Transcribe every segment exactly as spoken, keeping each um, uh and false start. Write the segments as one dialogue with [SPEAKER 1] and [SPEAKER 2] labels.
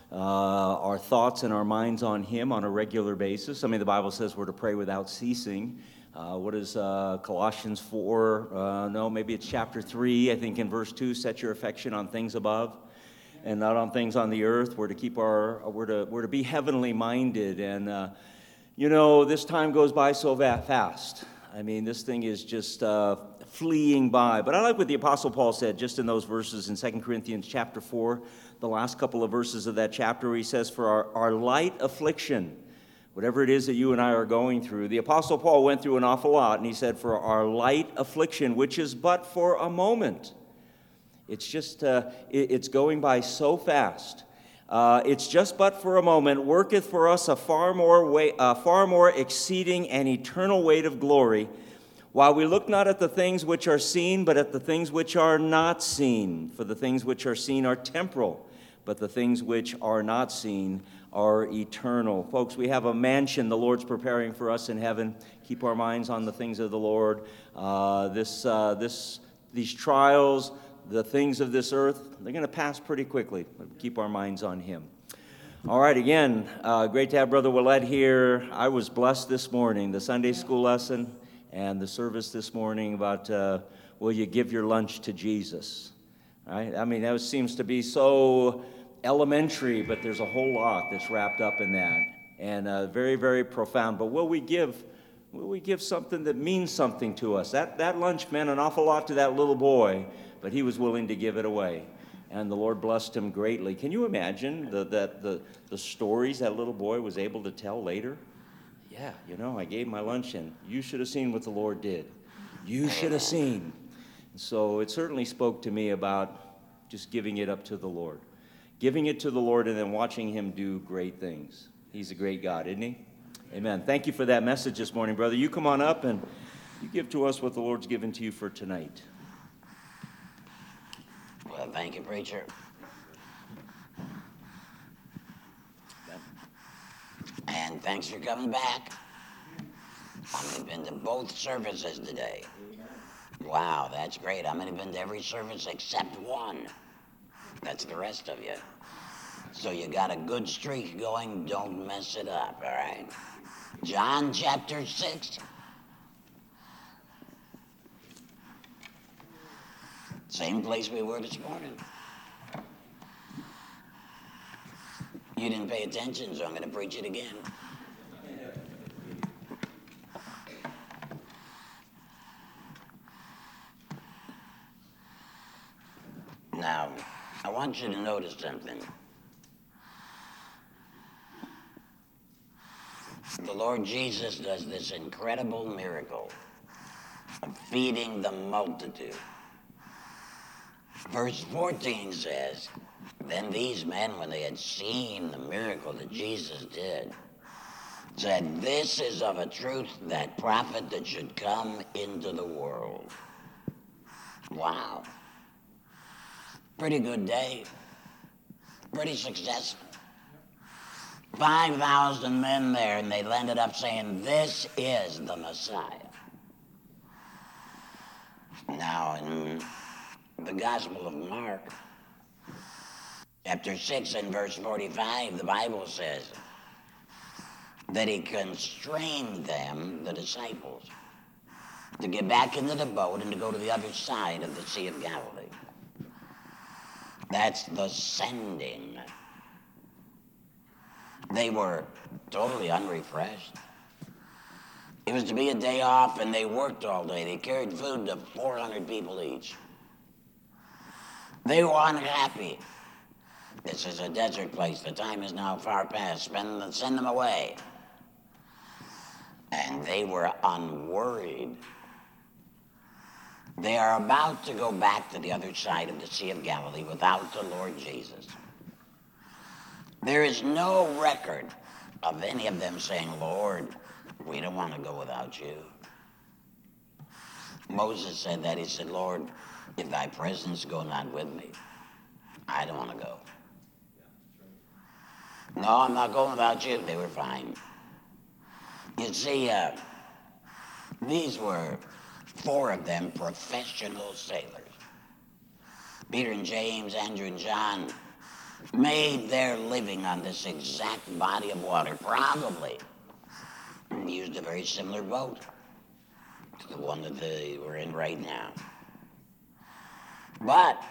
[SPEAKER 1] uh, our thoughts and our minds on Him on a regular basis. I mean, the Bible says we're to pray without ceasing. Uh, what is uh, Colossians four? Uh, no, maybe it's chapter three, I think in verse two, set your affection on things above and not on things on the earth. We're to keep our, we're to, we're to be heavenly minded. And, uh, you know, this time goes by so fast. I mean, this thing is just uh, fleeing by. But I like what the Apostle Paul said just in those verses in Second Corinthians chapter four, the last couple of verses of that chapter, where he says, for our, our light affliction, whatever it is that you and I are going through. The Apostle Paul went through an awful lot, and he said, for our light affliction, which is but for a moment. It's just, uh, it, it's going by so fast. Uh, it's just but for a moment, worketh for us a far more way, uh, far more exceeding and eternal weight of glory, while we look not at the things which are seen, but at the things which are not seen. For the things which are seen are temporal, but the things which are not seen are eternal. Folks, we have a mansion the Lord's preparing for us in heaven. Keep our minds on the things of the Lord. Uh, this, uh, this, these trials, the things of this earth, they're going to pass pretty quickly. Keep our minds on Him. All right, again, uh, great to have Brother Willett here. I was blessed this morning, the Sunday school lesson and the service this morning about uh, will you give your lunch to Jesus? Right? I mean, that seems to be so elementary, but there's a whole lot that's wrapped up in that, and uh, very, very profound. But will we give? Will we give something that means something to us? That that lunch meant an awful lot to that little boy, but he was willing to give it away, and the Lord blessed him greatly. Can you imagine the that the the stories that little boy was able to tell later? Yeah, you know, I gave my lunch, and you should have seen what the Lord did. You should have seen. So it certainly spoke to me about just giving it up to the Lord. Giving it to the Lord and then watching Him do great things. He's a great God, isn't He? Amen. Thank you for that message this morning, brother. You come on up and you give to us what the Lord's given to you for tonight.
[SPEAKER 2] Well, thank you, preacher. And thanks for coming back. I've been to both services today. Wow, that's great. I'm going to been to every service except one. That's the rest of you. So you got a good streak going. Don't mess it up, all right? John chapter six. Same place we were this morning. You didn't pay attention, so I'm going to preach it again. Now, I want you to notice something. The Lord Jesus does this incredible miracle of feeding the multitude. Verse fourteen says, then these men, when they had seen the miracle that Jesus did, said, this is of a truth that prophet that should come into the world. Wow. Pretty good day. Pretty successful. five thousand men there, and they ended up saying, this is the Messiah. Now, in the Gospel of Mark, chapter six and verse forty-five, the Bible says that he constrained them, the disciples, to get back into the boat and to go to the other side of the Sea of Galilee. That's the sending. They were totally unrefreshed. It was to be a day off, and they worked all day. They carried food to four hundred people each. They were unhappy. This is a desert place. The time is now far past. Spend, send them away. And they were unworried. They are about to go back to the other side of the Sea of Galilee without the Lord Jesus. There is no record of any of them saying, Lord, we don't want to go without you. Moses said that. He said, Lord, if thy presence go not with me, I don't want to go. No, I'm not going without you. They were fine. You see, uh, these were four of them professional sailors. Peter and James, Andrew and John, made their living on this exact body of water, probably used a very similar boat to the one that they were in right now. But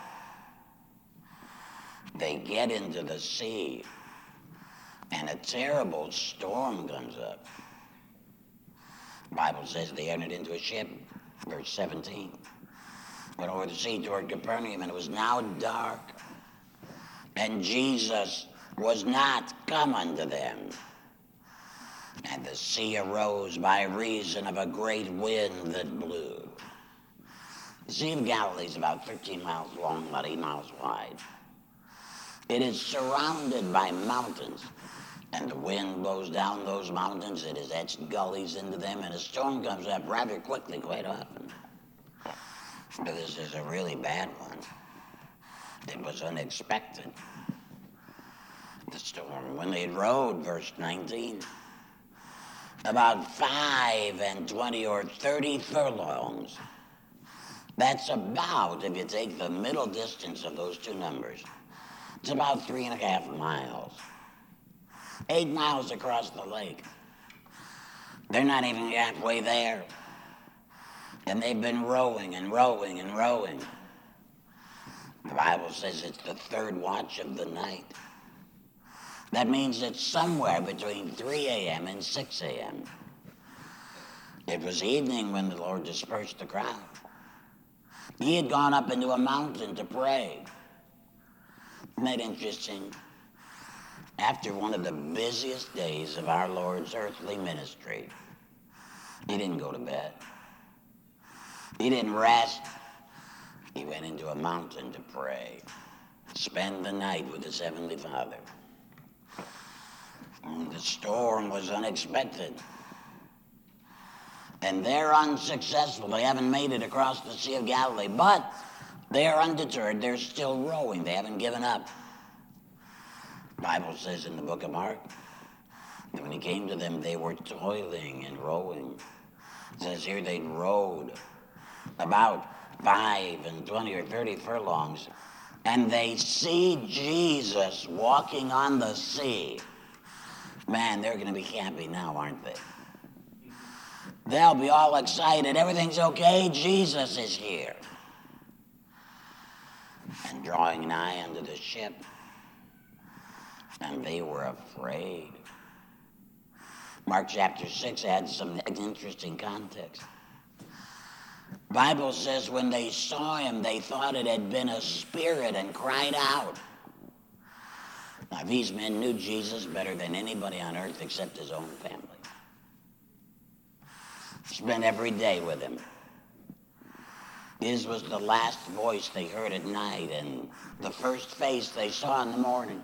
[SPEAKER 2] they get into the sea, and a terrible storm comes up. The Bible says they entered into a ship, verse seventeen. Went over the sea toward Capernaum, and it was now dark, and Jesus was not come unto them. And the sea arose by reason of a great wind that blew. The Sea of Galilee is about thirteen miles long, about eight miles wide. It is surrounded by mountains, and the wind blows down those mountains. It has etched gullies into them, and a storm comes up rather quickly quite often. But this is a really bad one. It was unexpected. The storm, when they rode, verse nineteen, about five and twenty or thirty furlongs. That's about, if you take the middle distance of those two numbers, it's about three and a half miles. Eight miles across the lake. They're not even halfway there. And they've been rowing and rowing and rowing. The Bible says it's the third watch of the night. That means it's somewhere between three a.m. and six a.m. It was evening when the Lord dispersed the crowd. He had gone up into a mountain to pray. Isn't that interesting? After one of the busiest days of our Lord's earthly ministry, he didn't go to bed. He didn't rest. He went into a mountain to pray, spend the night with his Heavenly Father. And the storm was unexpected. And they're unsuccessful. They haven't made it across the Sea of Galilee, but they are undeterred. They're still rowing. They haven't given up. The Bible says in the book of Mark that when he came to them, they were toiling and rowing. It says here they rowed about five and twenty or thirty furlongs, and they see Jesus walking on the sea. Man, they're going to be happy now, aren't they? They'll be all excited. Everything's okay. Jesus is here. And drawing nigh unto the ship, and they were afraid. Mark chapter six adds some interesting context. The Bible says when they saw him, they thought it had been a spirit and cried out. Now, these men knew Jesus better than anybody on earth except his own family. Spent every day with him. His was the last voice they heard at night and the first face they saw in the morning.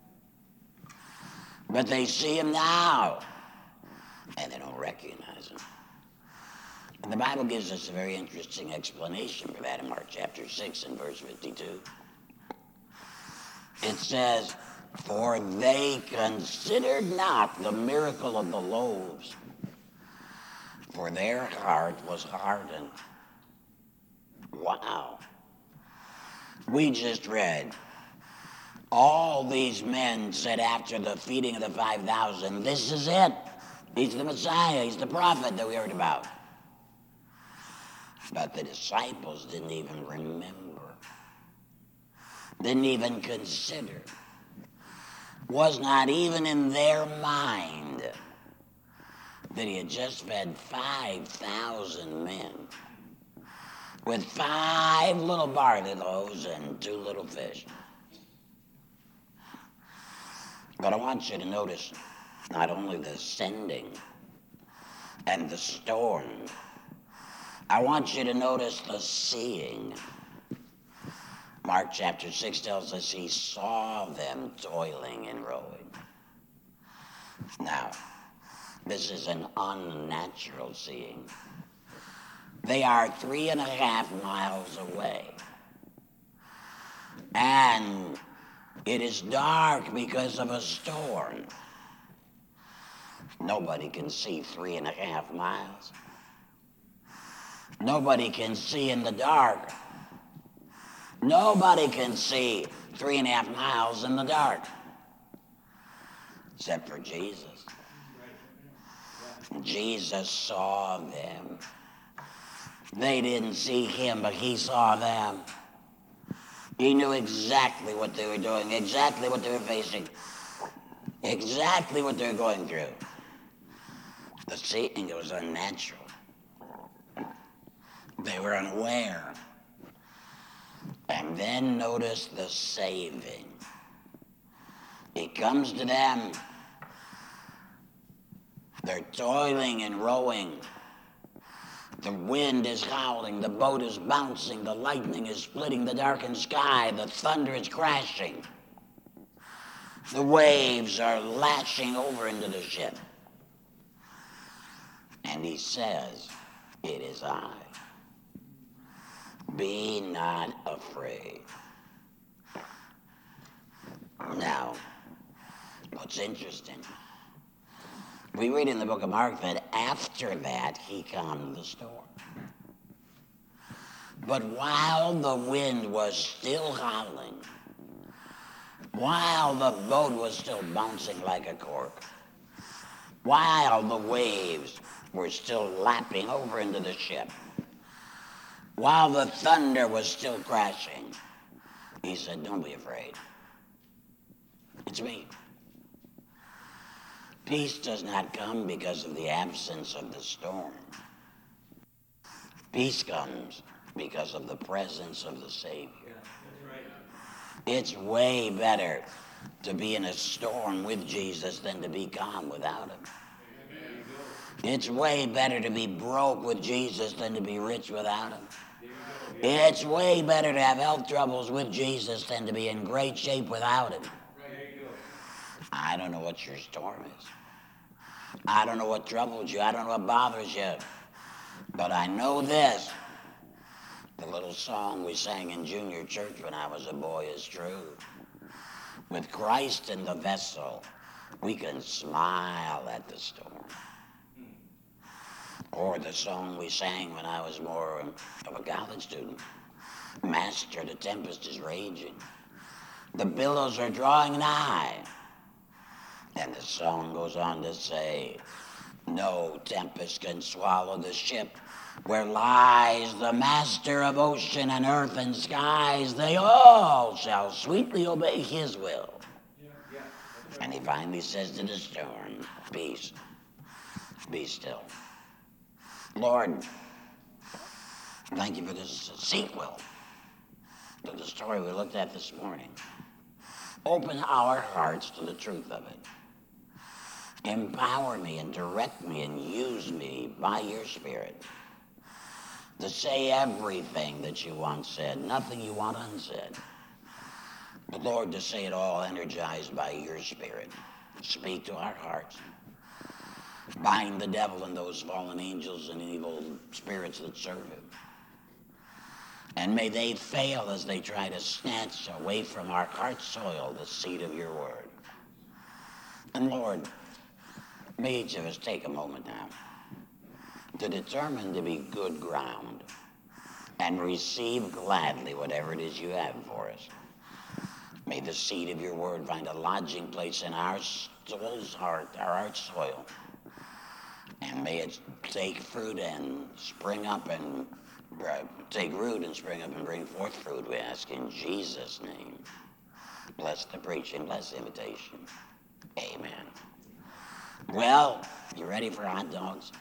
[SPEAKER 2] But they see him now, and they don't recognize him. And the Bible gives us a very interesting explanation for that in Mark chapter six and verse fifty-two. It says, for they considered not the miracle of the loaves, for their heart was hardened. Wow. We just read, all these men said after the feeding of the five thousand, this is it. He's the Messiah. He's the prophet that we heard about. But the disciples didn't even remember, didn't even consider, was not even in their mind that he had just fed five thousand men with five little barley loaves and two little fish. But I want you to notice not only the sending and the storm, I want you to notice the seeing. Mark chapter six tells us he saw them toiling and rowing. Now, this is an unnatural seeing. They are three and a half miles away. And it is dark because of a storm. Nobody can see three and a half miles. Nobody can see in the dark. Nobody can see three and a half miles in the dark, except for Jesus. Jesus saw them. They didn't see him, but he saw them. He knew exactly what they were doing, exactly what they were facing, exactly what they were going through. The seeing was unnatural. They were unaware. And then notice the saving. He comes to them. They're toiling and rowing. The wind is howling, the boat is bouncing, the lightning is splitting the darkened sky, the thunder is crashing. The waves are lashing over into the ship. And he says, "It is I. Be not afraid." Now, what's interesting, we read in the book of Mark that after that he calmed the storm. But while the wind was still howling, while the boat was still bouncing like a cork, while the waves were still lapping over into the ship, while the thunder was still crashing, he said, "Don't be afraid. It's me." Peace does not come because of the absence of the storm. Peace comes because of the presence of the Savior. It's way better to be in a storm with Jesus than to be calm without him. It's way better to be broke with Jesus than to be rich without him. It's way better to have health troubles with Jesus than to be in great shape without him. I don't know what your storm is. I don't know what troubles you. I don't know what bothers you. But I know this. The little song we sang in junior church when I was a boy is true. With Christ in the vessel, we can smile at the storm. Or the song we sang when I was more of a college student. Master, the tempest is raging. The billows are drawing nigh. And the song goes on to say, no tempest can swallow the ship where lies the master of ocean and earth and skies. They all shall sweetly obey his will. And he finally says to the storm, peace, be still. Lord, thank you for this sequel to the story we looked at this morning. Open our hearts to the truth of it. Empower me and direct me and use me by your Spirit to say everything that you want said, nothing you want unsaid. But Lord, to say it all energized by your Spirit. Speak to our hearts. Bind the devil and those fallen angels and evil spirits that serve him. And may they fail as they try to snatch away from our heart soil the seed of your word. And Lord, may each of us take a moment now to determine to be good ground and receive gladly whatever it is you have for us. May the seed of your word find a lodging place in our soul's heart, our heart soil. And may it take fruit and spring up and uh, take root and spring up and bring forth fruit, we ask in Jesus' name. Bless the preaching, bless the invitation. Amen. Well, you ready for hot dogs?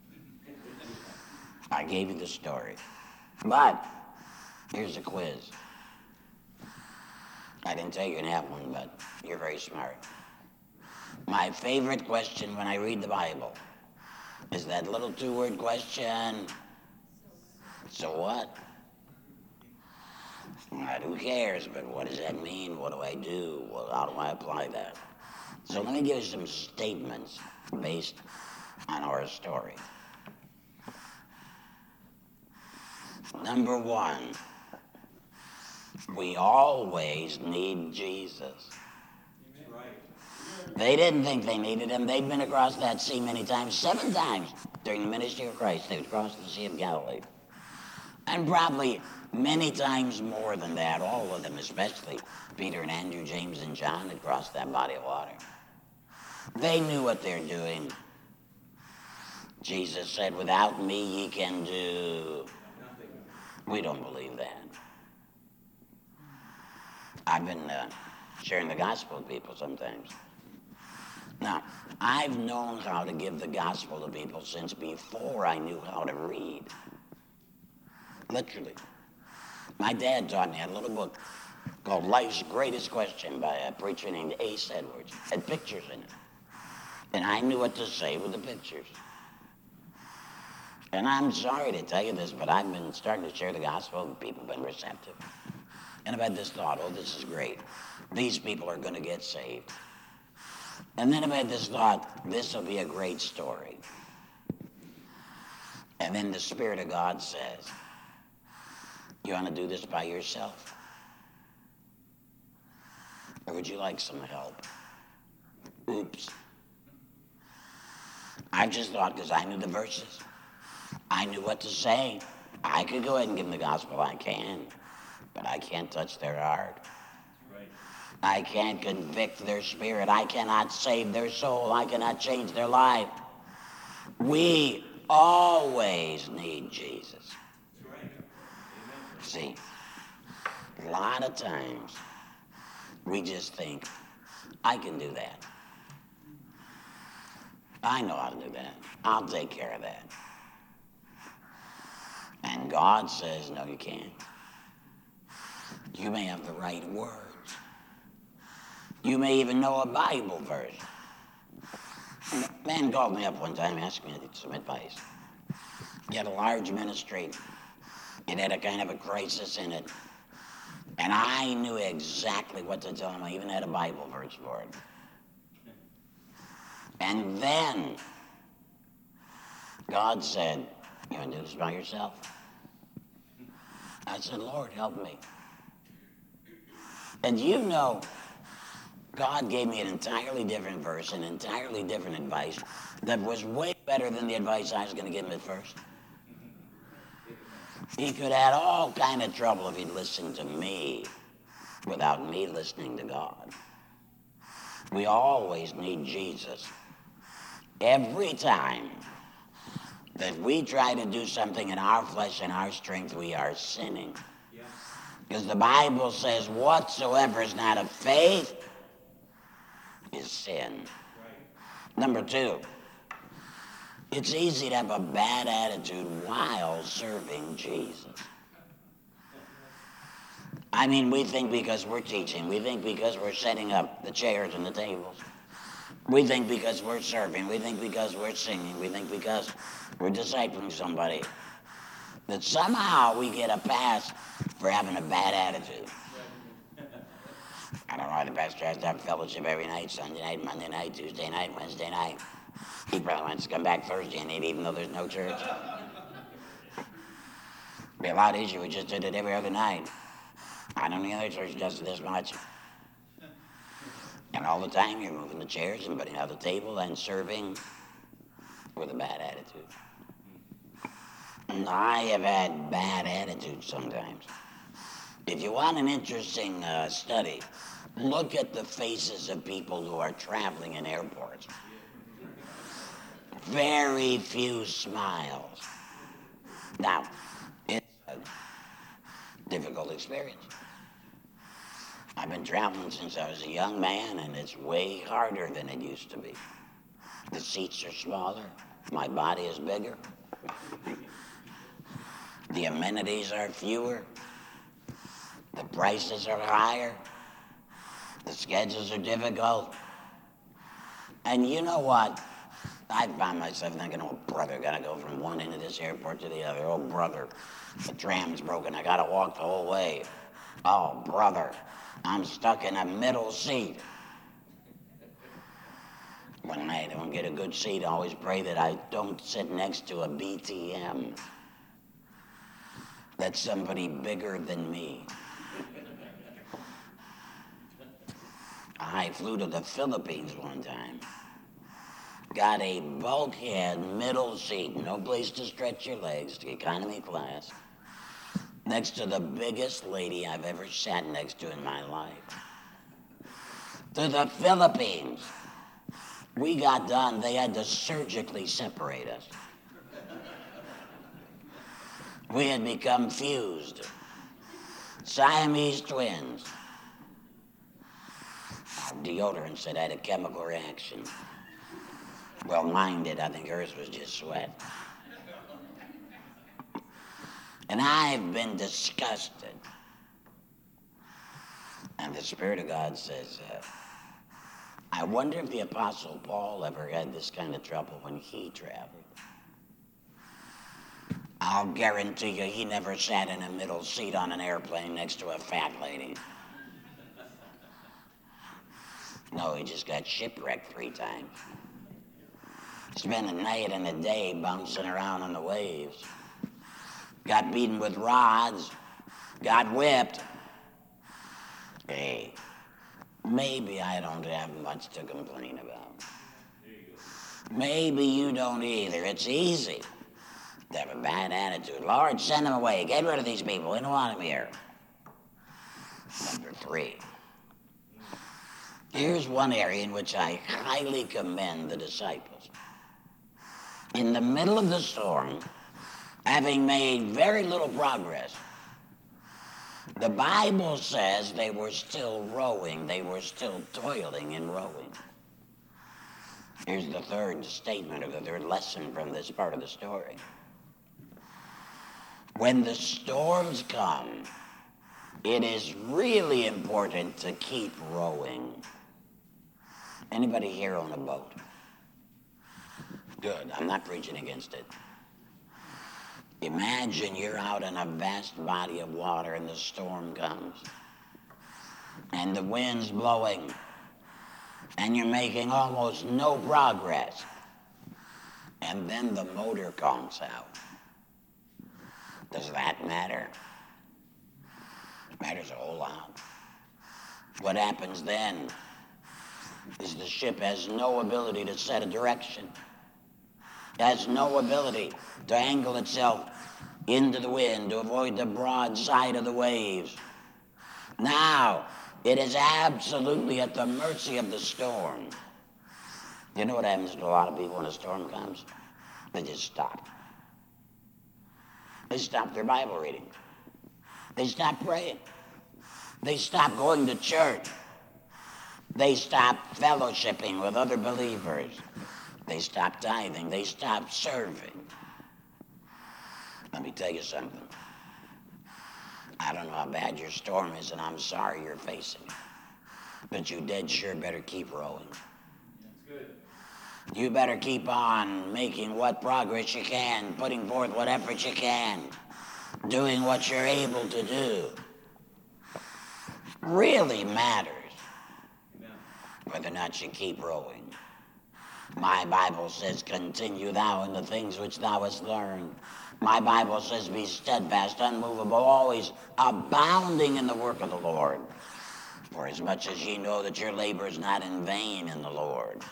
[SPEAKER 2] I gave you the story. But here's a quiz. I didn't tell you you're going to have one, but you're very smart. My favorite question when I read the Bible is that little two-word question, so what? Well, who cares, but what does that mean? What do I do? Well, how do I apply that? So let me give you some statements based on our story. Number one, we always need Jesus. They didn't think they needed him. They'd been across that sea many times, seven times during the ministry of Christ. They would cross the Sea of Galilee. And probably many times more than that, all of them, especially Peter and Andrew, James and John, had crossed that body of water. They knew what they're doing. Jesus said, without me ye can do nothing. We don't believe that. I've been uh, sharing the gospel with people sometimes. Now, I've known how to give the gospel to people since before I knew how to read. Literally. My dad taught me a little book called Life's Greatest Question by a preacher named Ace Edwards. It had pictures in it. And I knew what to say with the pictures. And I'm sorry to tell you this, but I've been starting to share the gospel and people have been receptive. And I've had this thought, oh, this is great. These people are going to get saved. And then I've had this thought, this will be a great story. And then the Spirit of God says, you want to do this by yourself? Or would you like some help? Oops. I just thought, because I knew the verses. I knew what to say. I could go ahead and give them the gospel. I can. But I can't touch their heart. Right. I can't convict their spirit. I cannot save their soul. I cannot change their life. We always need Jesus. Right. See, a lot of times we just think, I can do that. I know how to do that. I'll take care of that. And God says, no, you can't. You may have the right words. You may even know a Bible verse. A man called me up one time, asked me some advice. He had a large ministry. It had a kind of a crisis in it. And I knew exactly what to tell him. I even had a Bible verse for it. And then God said, you want to do this by yourself? I said, Lord, help me. And you know, God gave me an entirely different verse, an entirely different advice that was way better than the advice I was going to give him at first. He could have had all kind of trouble if he'd listened to me without me listening to God. We always need Jesus. Every time that we try to do something in our flesh and our strength, we are sinning. Because the Bible says, whatsoever is not of faith is sin. Right. Number two, it's easy to have a bad attitude while serving Jesus. I mean, we think because we're teaching, we think because we're setting up the chairs and the tables, we think because we're serving, we think because we're singing, we think because we're discipling somebody, that somehow we get a pass for having a bad attitude. I don't know why the pastor has to have fellowship every night, Sunday night, Monday night, Tuesday night, Wednesday night. He probably wants to come back Thursday night, even though there's no church. It'd be a lot easier if we just did it every other night. I don't think other church does it this much. And all the time you're moving the chairs and putting out the table and serving with a bad attitude. And I have had bad attitudes sometimes. If you want an interesting uh, study, look at the faces of people who are traveling in airports. Very few smiles. Now, it's a difficult experience. I've been traveling since I was a young man, and it's way harder than it used to be. The seats are smaller. My body is bigger. The amenities are fewer. The prices are higher. The schedules are difficult. And you know what? I found myself thinking, oh, brother, gotta go from one end of this airport to the other. Oh, brother, the tram's broken. I gotta walk the whole way. Oh, brother, I'm stuck in a middle seat. When I don't get a good seat, I always pray that I don't sit next to a B T M. That's somebody bigger than me. I flew to the Philippines one time. Got a bulkhead middle seat, no place to stretch your legs, the economy class. next to the biggest lady I've ever sat next to in my life. To the Philippines. We got done, they had to surgically separate us. We had become fused. Siamese twins. Our deodorant said I had a chemical reaction. Well, mine did. I think hers was just sweat. And I've been disgusted. And the Spirit of God says, uh, I wonder if the Apostle Paul ever had this kind of trouble when he traveled. I'll guarantee you he never sat in a middle seat on an airplane next to a fat lady. No, he just got shipwrecked three times. Spent a night and a day bouncing around on the waves. Got beaten with rods. Got whipped. Hey, maybe I don't have much to complain about. Maybe you don't either. It's easy to have a bad attitude. Lord, send them away. Get rid of these people. We don't want them here. Number three. Here's one area in which I highly commend the disciples. In the middle of the storm, having made very little progress, the Bible says they were still rowing. They were still toiling in rowing. Here's the third statement, or the third lesson from this part of the story. When the storms come, it is really important to keep rowing. Anybody here on a boat? Good. I'm not preaching against it. Imagine you're out in a vast body of water and the storm comes. And the wind's blowing. And you're making almost no progress. And then the motor conks out. Does that matter? It matters a whole lot. What happens then is the ship has no ability to set a direction. It has no ability to angle itself into the wind to avoid the broad side of the waves. Now, it is absolutely at the mercy of the storm. You know what happens to a lot of people when a storm comes? They just stop. They stop their Bible reading. They stop praying. They stop going to church. They stop fellowshipping with other believers. They stop tithing. They stop serving. Let me tell you something. I don't know how bad your storm is, and I'm sorry you're facing it. But you dead sure better keep rowing. That's good. You better keep on making what progress you can, putting forth what effort you can, doing what you're able to do. Really matters whether or not you keep rowing. My Bible says, continue thou in the things which thou hast learned. My Bible says, be steadfast, unmovable, always abounding in the work of the Lord. For as much as ye know that your labor is not in vain in the Lord.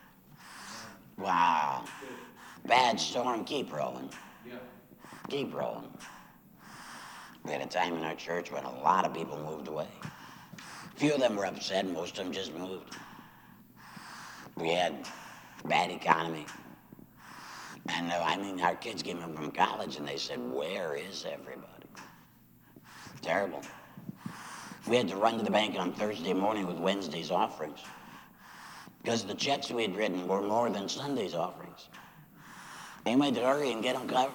[SPEAKER 2] Wow. Bad storm, keep rowing. Keep rowing. We had a time in our church when a lot of people moved away. A few of them were upset, most of them just moved. We had bad economy. And uh, I mean, our kids came in from college and they said, where is everybody? Terrible. We had to run to the bank on Thursday morning with Wednesday's offerings because the checks we had written were more than Sunday's offerings. They made to hurry and get them covered.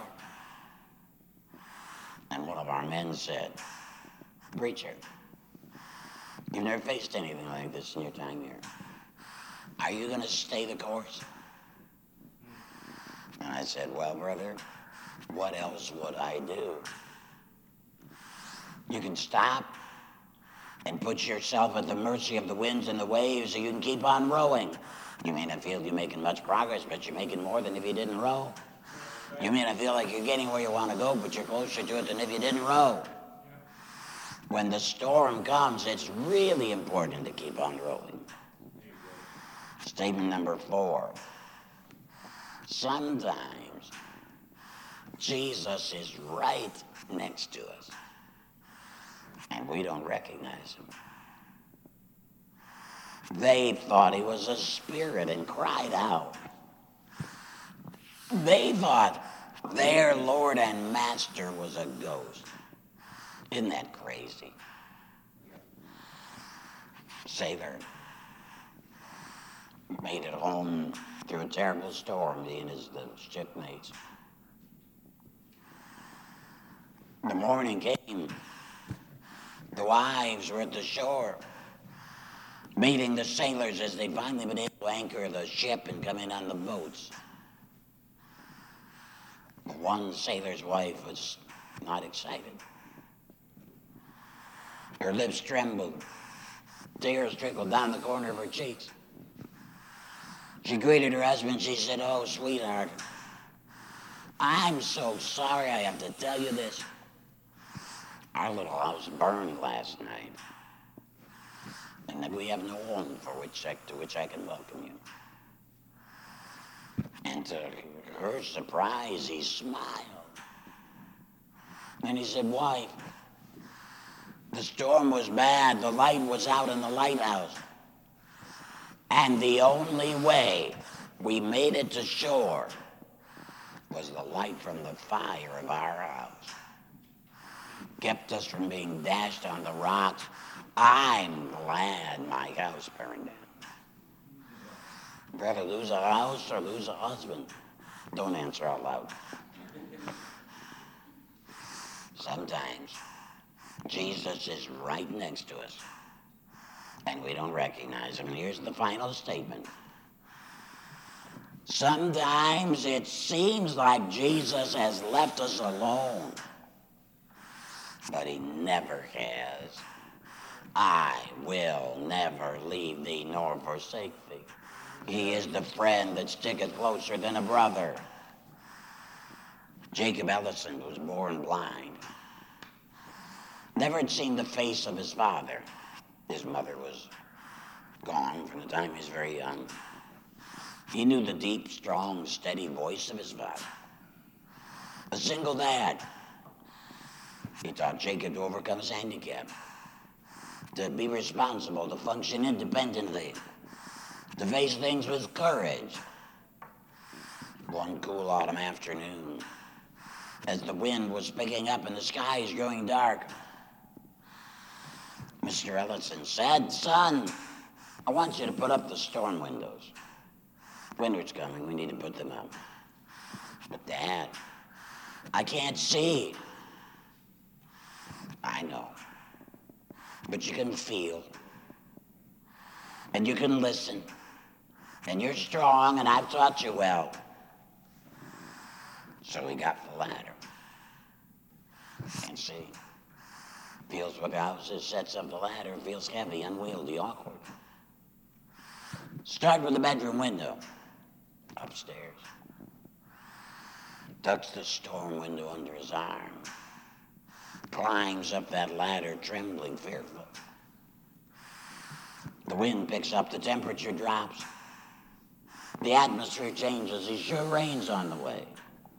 [SPEAKER 2] And one of our men said, preacher, you've never faced anything like this in your time here. Are you going to stay the course? And I said, well, brother, what else would I do? You can stop and put yourself at the mercy of the winds and the waves, so you can keep on rowing. You may not feel you're making much progress, but you're making more than if you didn't row. You may not feel like you're getting where you want to go, but you're closer to it than if you didn't row. When the storm comes, it's really important to keep on rowing. Statement number four. Sometimes Jesus is right next to us. And we don't recognize him. They thought he was a spirit and cried out. They thought their Lord and Master was a ghost. Isn't that crazy? Sailor made it home through a terrible storm, he and his the shipmates. The morning came. The wives were at the shore, meeting the sailors as they'd finally been able to anchor the ship and come in on the boats. One sailor's wife was not excited. Her lips trembled. Tears trickled down the corner of her cheeks. She greeted her husband. She said, "Oh, sweetheart, I'm so sorry I have to tell you this. Our little house burned last night, and that we have no home for which I, to which I can welcome you." And to her surprise, he smiled. And he said, "Wife, the storm was bad. The light was out in the lighthouse. And the only way we made it to shore was the light from the fire of our house. Kept us from being dashed on the rocks. I'm glad my house burned down. Rather lose a house or lose a husband." Don't answer out loud. Sometimes Jesus is right next to us, and we don't recognize him. And here's the final statement. Sometimes it seems like Jesus has left us alone, but he never has. "I will never leave thee nor forsake thee." He is the friend that sticketh closer than a brother. Jacob Ellison was born blind. Never had seen the face of his father. His mother was gone from the time he was very young. He knew the deep, strong, steady voice of his father. A single dad. He taught Jacob to overcome his handicap, to be responsible, to function independently, to face things with courage. One cool autumn afternoon, as the wind was picking up and the skies growing dark, Mister Ellison said, "Son, I want you to put up the storm windows. Winter's coming, we need to put them up." "But Dad, I can't see." "I know, but you can feel, and you can listen, and you're strong, and I've taught you well." So he got the ladder. And see, feels what houses, sets up the ladder, feels heavy, unwieldy, awkward. Start with the bedroom window, upstairs. Tucks the storm window under his arm, climbs up that ladder, trembling, fearful. The wind picks up, the temperature drops. The atmosphere changes, he's sure rain's on the way.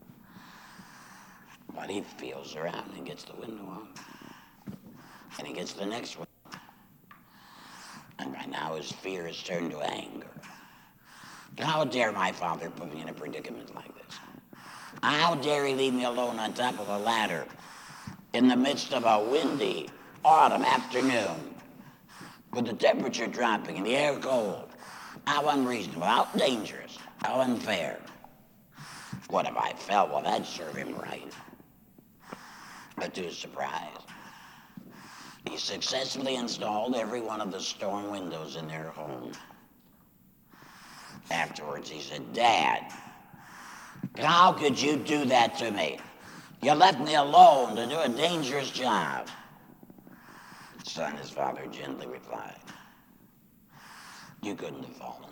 [SPEAKER 2] But he feels around and gets the window up. And he gets the next one. And right now his fear has turned to anger. How dare my father put me in a predicament like this? How dare he leave me alone on top of a ladder in the midst of a windy autumn afternoon with the temperature dropping and the air cold? How unreasonable, how dangerous, how unfair. What if I fell? Well, that'd serve him right. But to his surprise, he successfully installed every one of the storm windows in their home. Afterwards, he said, "Dad, how could you do that to me? You left me alone to do a dangerous job." "Son," his father gently replied, "you couldn't have fallen.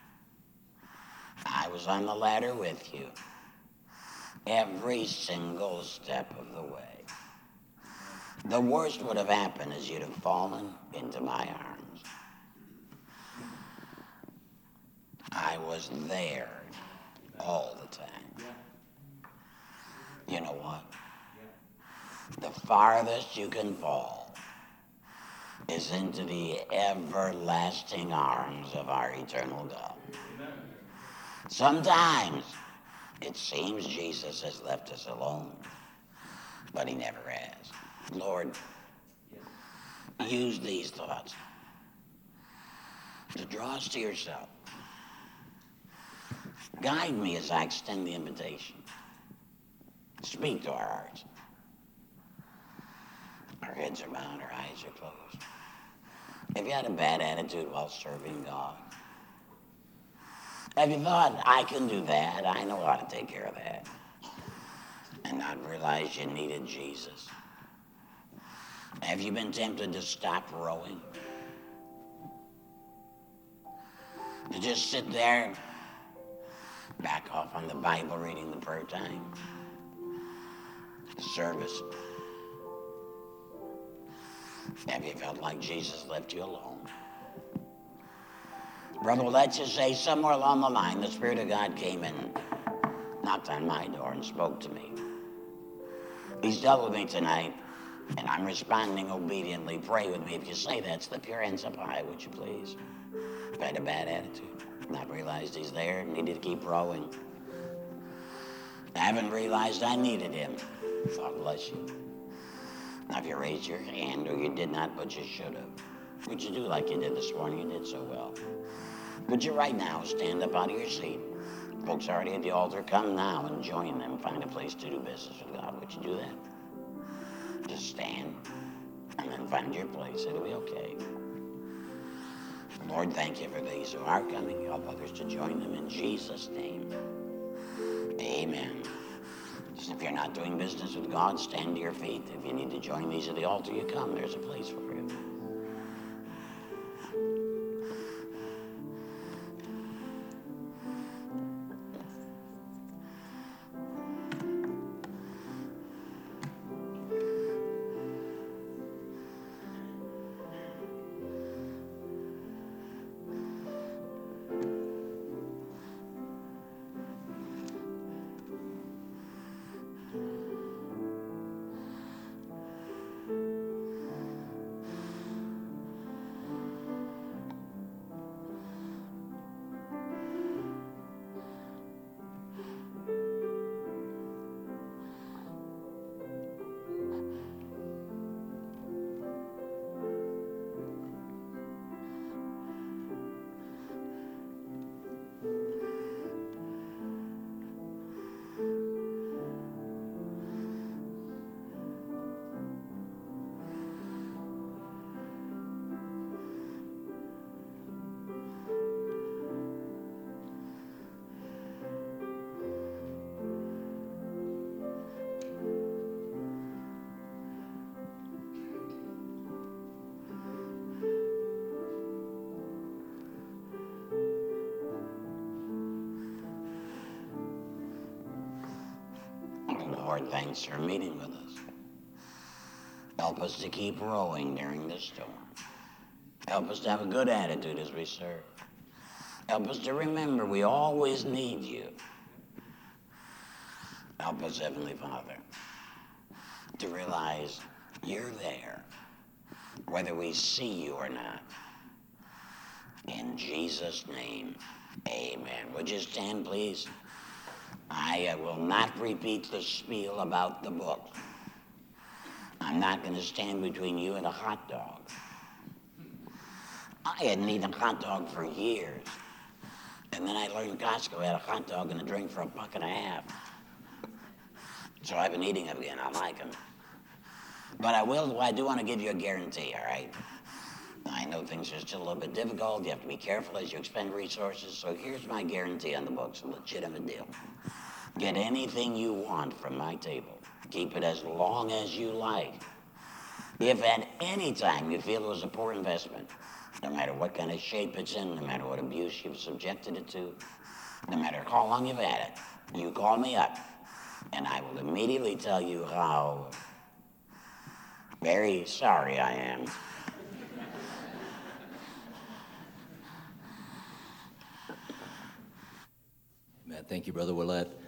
[SPEAKER 2] I was on the ladder with you every single step of the way. The worst would have happened is you'd have fallen into my arms. I was there all the time." You know what? The farthest you can fall is into the everlasting arms of our eternal God. Amen. Sometimes it seems Jesus has left us alone, but he never has. Lord, use these thoughts to draw us to yourself. Guide me as I extend the invitation. Speak to our hearts. Our heads are bowed, our eyes are closed. Have you had a bad attitude while serving God? Have you thought, I can do that, I know how to take care of that, and not realize you needed Jesus? Have you been tempted to stop rowing? To just sit there, back off on the Bible reading, the prayer time, the service? Have you felt like Jesus left you alone? Brother, well, let's just say somewhere along the line, the Spirit of God came in, knocked on my door and spoke to me. He's dealt with me tonight, and I'm responding obediently. Pray with me. If you say that, slip your hands up high, would you please? I've had a bad attitude. Not realized he's there, needed to keep rowing. I haven't realized I needed him. God bless you. Now, if you raised your hand or you did not, but you should have, would you do like you did this morning? You did so well. Would you right now stand up out of your seat? Folks already at the altar, come now and join them. Find a place to do business with God. Would you do that? Just stand and then find your place. It'll be okay. Lord, thank you for these who are coming. Help others to join them in Jesus' name. Amen. Just if you're not doing business with God, stand to your feet. If you need to join these at the altar, you come. There's a place for you. Lord, thanks for meeting with us. Help us to keep rowing during this storm. Help us to have a good attitude as we serve. Help us to remember we always need you. Help us, Heavenly Father, to realize you're there, whether we see you or not. In Jesus' name, amen. Would you stand, please? I uh, will not repeat the spiel about the book. I'm not going to stand between you and a hot dog. I hadn't eaten a hot dog for years. And then I learned Costco had a hot dog and a drink for a buck and a half. So I've been eating them again. I like them. But I will, I do want to give you a guarantee, all right? I know things are still a little bit difficult. You have to be careful as you expend resources. So here's my guarantee on the books, a legitimate deal. Get anything you want from my table. Keep it as long as you like. If at any time you feel it was a poor investment, no matter what kind of shape it's in, no matter what abuse you've subjected it to, no matter how long you've had it, you call me up, and I will immediately tell you how very sorry I am.
[SPEAKER 1] Thank you, Brother Willett.